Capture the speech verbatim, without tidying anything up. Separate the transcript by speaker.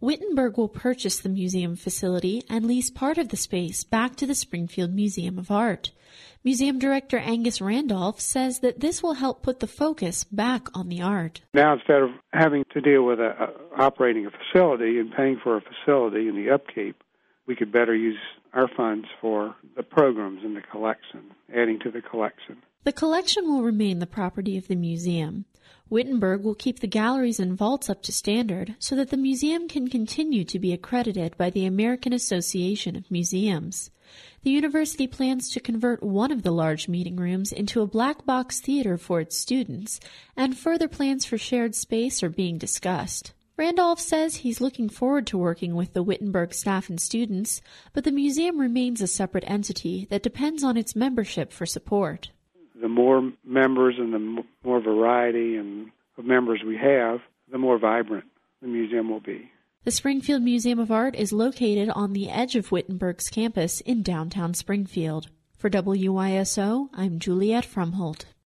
Speaker 1: Wittenberg will purchase the museum facility and lease part of the space back to the Springfield Museum of Art. Museum Director Angus Randolph says that this will help put the focus back on the art.
Speaker 2: Now, instead of having to deal with a, a, operating a facility and paying for a facility and the upkeep, we could better use our funds for the programs and the collection, adding to the collection.
Speaker 1: The collection will remain the property of the museum. Wittenberg will keep the galleries and vaults up to standard so that the museum can continue to be accredited by the American Association of Museums. The university plans to convert one of the large meeting rooms into a black box theater for its students, and further plans for shared space are being discussed. Randolph says he's looking forward to working with the Wittenberg staff and students, but the museum remains a separate entity that depends on its membership for support.
Speaker 2: The more members and the more variety and of members we have, the more vibrant the museum will be.
Speaker 1: The Springfield Museum of Art is located on the edge of Wittenberg's campus in downtown Springfield. For W Y S O, I'm Juliette Frumholt.